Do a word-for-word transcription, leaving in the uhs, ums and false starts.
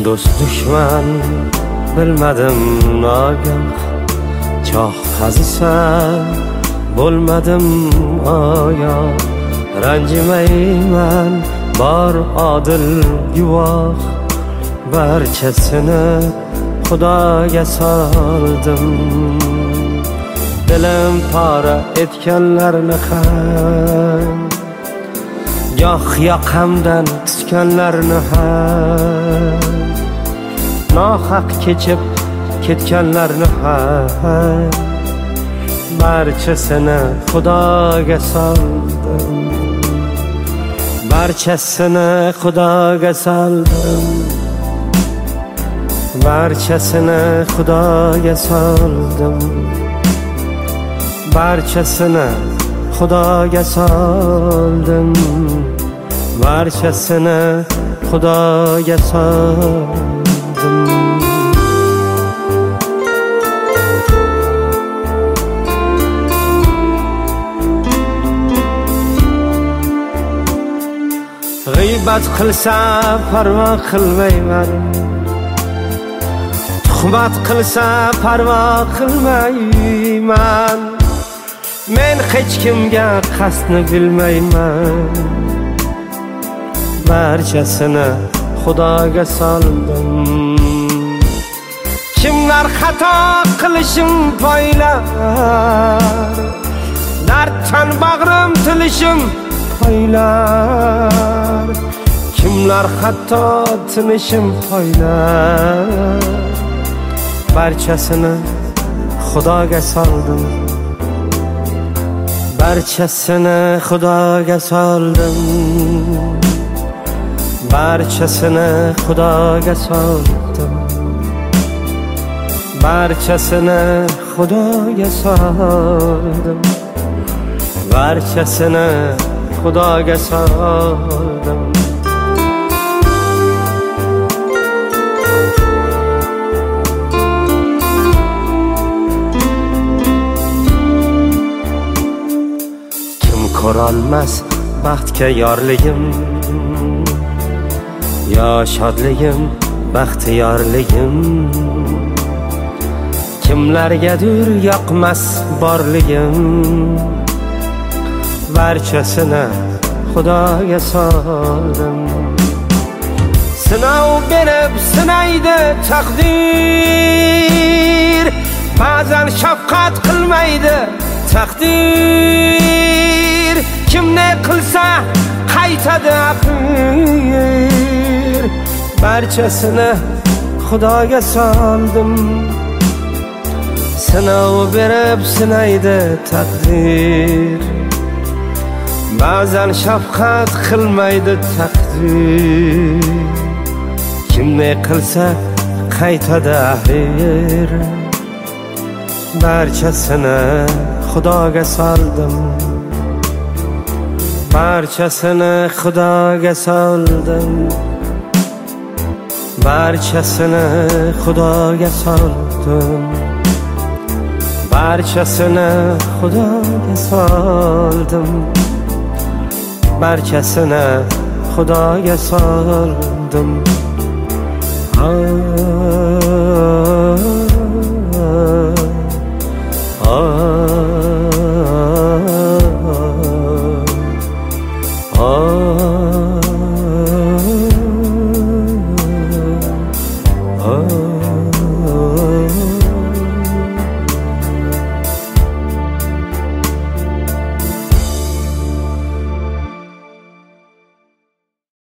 do'st dushman bilmadim nogoh, choh qazisan bo'lmadim oyo. Ranjimayman bor odil guvoh, barchasini Xudoga soldim. Dilim pora etganlarni ham, goh yoqamdan tutganlarni ham, nohaq kechib ketganlarni ham, barchasini Xudoga soldim. Barchasini Xudoga soldim. Barchasini Xudoga soldim. Barchasini Xudoga soldim. Barchasini Xudoga soldim. G'iybat qilsa parvo qilmayman, tuhmat qilsa parvo qilmayman. Men hech kimga qasdni bilmayman. Barchasini Xudoga soldim. Kimlar xato qilishim poylar, darddan bag'rim tilishim poylar. Kimlar xato tinishim poylar, barchasini Xudoga soldim. Barchasini Xudoga soldim. Barchasini Xudoga soldim. Barchasini Xudoga soldim. Barchasini Xudoga soldim. Ko'rolmas baxtga yorligim, yo shodligim, baxtiyorligim. Kimlargadir yoqmas borligim. Barchasini Xudoga soldim. Sinov berib sinaydi taqdir, ba'zan shafqat qilmaydi taqdir. Kim ne qilsa qaytadi axir. Barchasini Xudoga soldim. Sinov berib sinaydi taqdir, ba'zan shafqat qilmaydi taqdir. Kim ne qilsa qaytadi axir. Barchasini Xudoga soldim. Barchasini Xudoga soldim. Barchasini Xudoga soldim. Barchasini Xudoga soldim. Barchasini Xudoga soldim. Oh